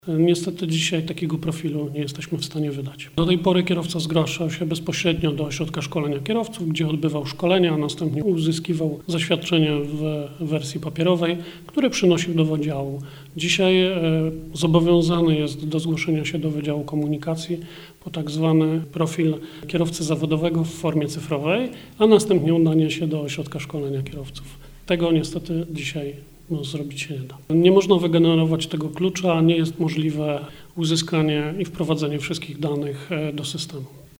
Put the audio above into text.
Niestety dzisiaj takiego profilu nie jesteśmy w stanie wydać. Do tej pory kierowca zgłaszał się bezpośrednio do ośrodka szkolenia kierowców, gdzie odbywał szkolenia, a następnie uzyskiwał zaświadczenie w wersji papierowej, które przynosił do wydziału. Dzisiaj zobowiązany jest do zgłoszenia się do Wydziału Komunikacji po tak zwany profil kierowcy zawodowego w formie cyfrowej, a następnie udanie się do ośrodka szkolenia kierowców. Tego niestety dzisiaj zrobić się nie da. Nie można wygenerować tego klucza, nie jest możliwe uzyskanie i wprowadzenie wszystkich danych do systemu.